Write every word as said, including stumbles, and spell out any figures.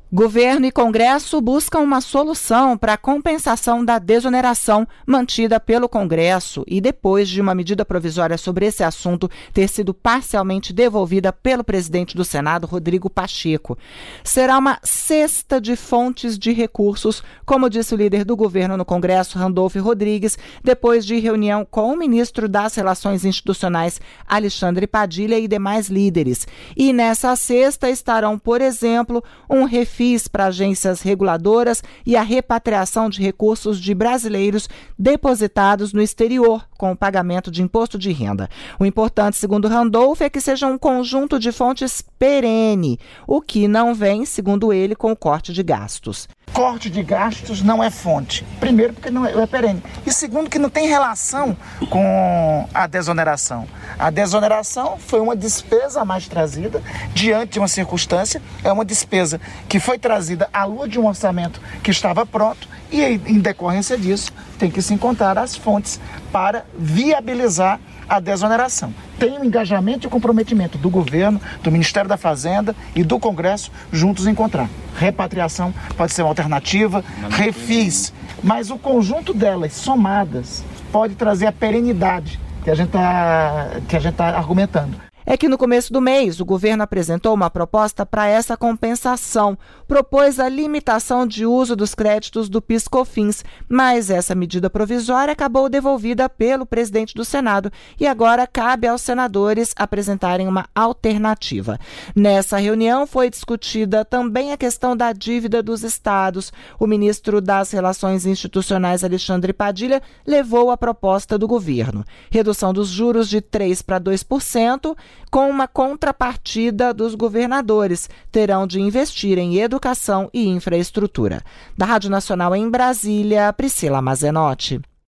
Governo e Congresso buscam uma solução para a compensação da desoneração mantida pelo Congresso e depois de uma medida provisória sobre esse assunto ter sido parcialmente devolvida pelo presidente do Senado, Rodrigo Pacheco. Será uma cesta de fontes de recursos, como disse o líder do governo no Congresso, Randolfo Rodrigues, depois de reunião com o ministro das Relações Institucionais, Alexandre Padilha, e demais líderes. E nessa cesta estarão, por exemplo, um refis para agências reguladoras e a repatriação de recursos de brasileiros depositados no exterior com o pagamento de imposto de renda. O importante, segundo Randolph, é que seja um conjunto de fontes perene, o que não vem, segundo ele, com o corte de gastos. Corte de gastos não é fonte. Primeiro, porque não é, é perene. E segundo, que não tem relação com a desoneração. A desoneração foi uma despesa a mais trazida diante de uma circunstância. É uma despesa que foi trazida à luz de um orçamento que estava pronto e, em decorrência disso, tem que se encontrar as fontes para viabilizar a desoneração. Tem o engajamento e o comprometimento do governo, do Ministério da Fazenda e do Congresso juntos encontrar. Repatriação pode ser uma alternativa, refis, mas o conjunto delas somadas pode trazer a perenidade que a gente está que a gente tá argumentando. É que no começo do mês, o governo apresentou uma proposta para essa compensação. Propôs a limitação de uso dos créditos do PIS/COFINS, mas essa medida provisória acabou devolvida pelo presidente do Senado e agora cabe aos senadores apresentarem uma alternativa. Nessa reunião foi discutida também a questão da dívida dos estados. O ministro das Relações Institucionais, Alexandre Padilha, levou a proposta do governo. Redução dos juros de três por cento para dois por cento, com uma contrapartida dos governadores, terão de investir em educação e infraestrutura. Da Rádio Nacional em Brasília, Priscila Mazenotti.